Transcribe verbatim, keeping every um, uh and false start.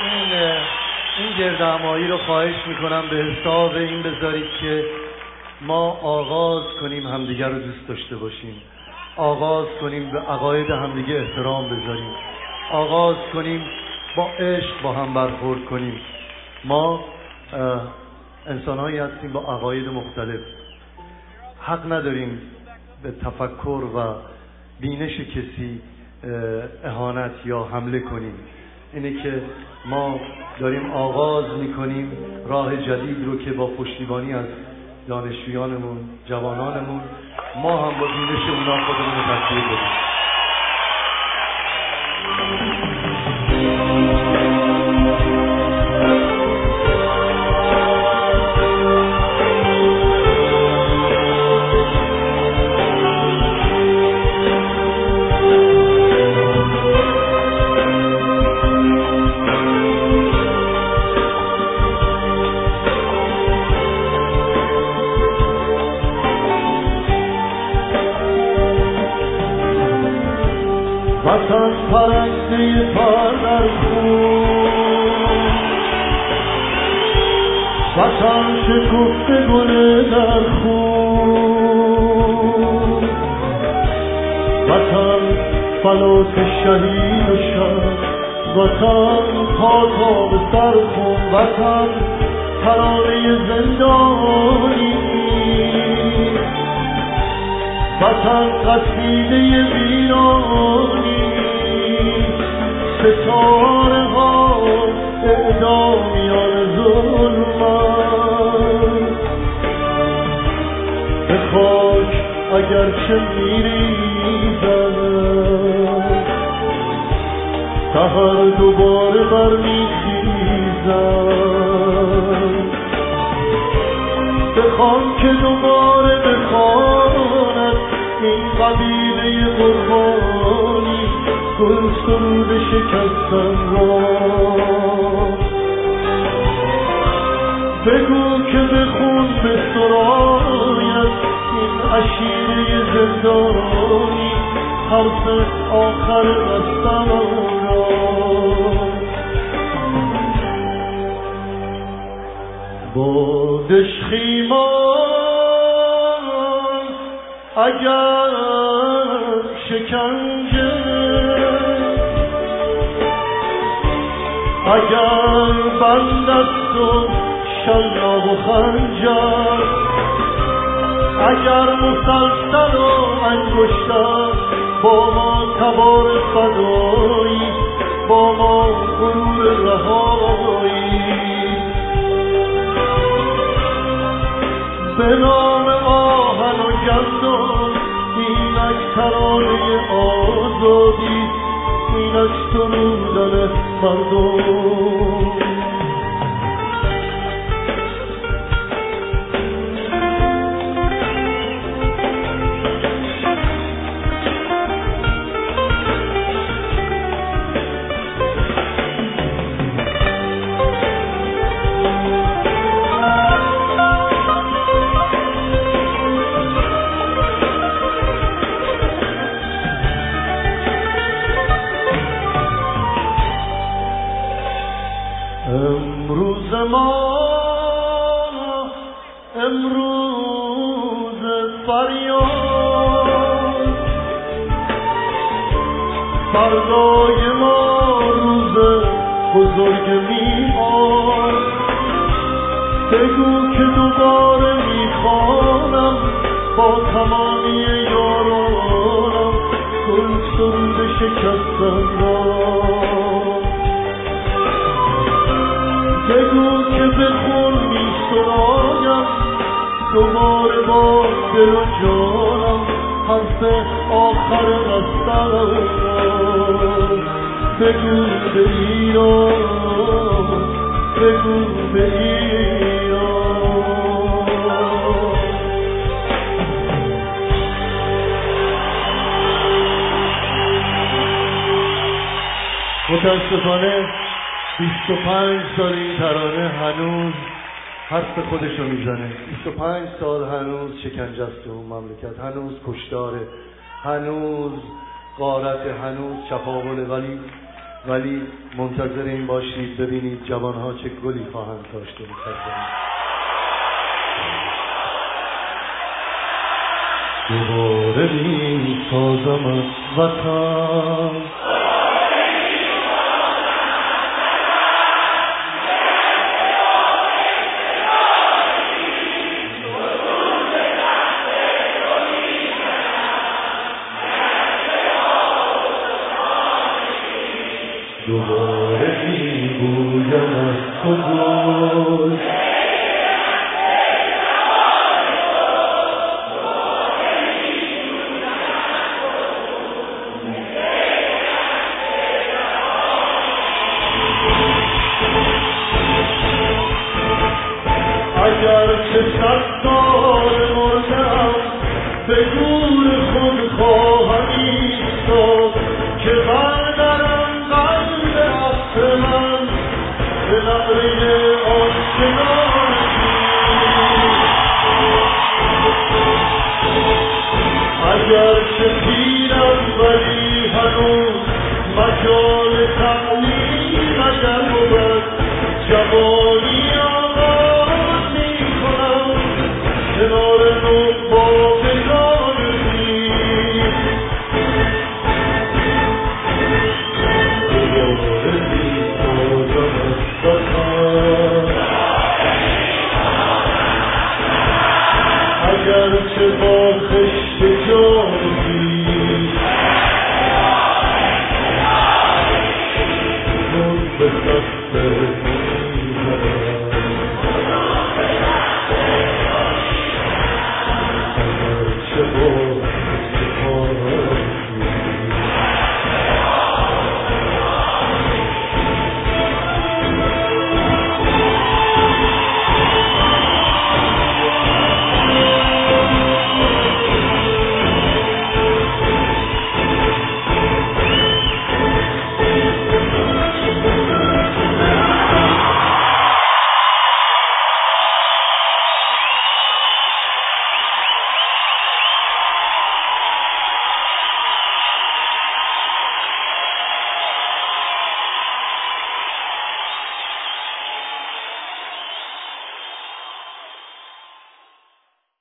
این این گردهمایی رو خواهش میکنم به حساب این بذارید که ما آغاز کنیم همدیگر رو دوست داشته باشیم، آغاز کنیم به عقاید همدیگه احترام بذاریم، آغاز کنیم با عشق با هم برخورد کنیم. ما انسان‌هایی هستیم با عقاید مختلف، حق نداریم به تفکر و بینش کسی اهانت یا حمله کنیم. اینه که ما داریم آغاز میکنیم راه جدید رو که با پشتیبانی از دانشجویانمون، جوانانمون، ما هم با بینش اونا خودمون رو تطبیق بدیم. وطن پرسته پا در خون، وطن شکفته گل در خون، وطن فلات شهید و شب، وطن پاک آب سر خون، وطن ترانه زندانی، وطن قصیده ویرانی، ستاره ها اعدامیان ظلمت، به خاک اگرچه میریزد سحر دوباره برمیخیزد، بخوان که دوباره بخواند این قبیله قربانی گل سرود شکستن را، بگو که به خون بسراید این عشیره زندانی حرف آخر رستن را. بادش خیمان اگر شکنجه، اگر بند است و شلاق و خنجر، اگر مسلسل و انگشتر با ما تبار فدایی، با ما غرور رهایی، به نام آهن و گندم اینک ترانه آزادی، اینک سرودن مردم. امروز ما امروز فریاد، فردای ما روز بزرگ میاد، بگو که دوباره میخوانم با تمامی یارانم گل سرود شکستن را، بگو که به خون می سرایم دوباره با دل و جانم حرف آخر رستن را، بگو به ایران، بگو به ایران. متاسفانه بیست و پنج سال این ترانه هنوز حرف خودشو میزنه. بیست و پنج سال هنوز شکنجه است تو اون مملکت، هنوز کشتاره، هنوز غارت، هنوز چپاوله، ولی ولی منتظر این باشید ببینید جوانها چه گلی خواهند داشت این سرزمین. دوباره می سازم از وطن، دوباره می گویم از تو گل، اگر چه صد سال مردم به گور خود خواهم ایستاد که بردارم قلب عصر من به نقره آشنایی. اگر چه پیرم ولی هنوز مجال تعلیم اگر بود، جوانی آغاز می کنم کنار نقابگان دیر. دوباره می سازم از وطن، اگر چه با خشت جانی من به دست